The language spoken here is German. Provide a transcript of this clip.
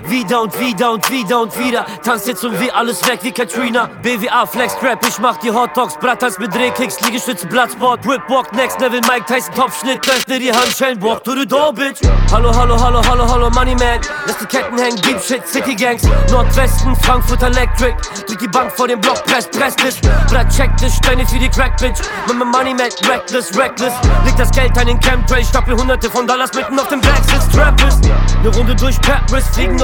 Wieder und wieder und wieder und wieder. Tanzt jetzt und wie alles weg wie Katrina. BWA, Flex, Rap, ich mach die Hotdogs. Bratals mit Drehkicks, Liegestütze, Bloodsport. Whipwalk, Next Level, Mike Tyson, Topfschnitt. Öffne die Handschellen, walk to the door, bitch. Hallo, hallo, hallo, hallo, hallo, Money Man. Lass die Ketten hängen, Deep Shit, City Gangs. Nordwesten, Frankfurt Electric. Drück die Bank vor dem Block, press dich. Brat, check dich, Steine für die Crack, bitch. Money Man, reckless, reckless. Leg das Geld an den Chemtrail, stapel hunderte von Dollars mitten auf dem Black Sitz, Trappist. Ne Runde durch Paris, fliegen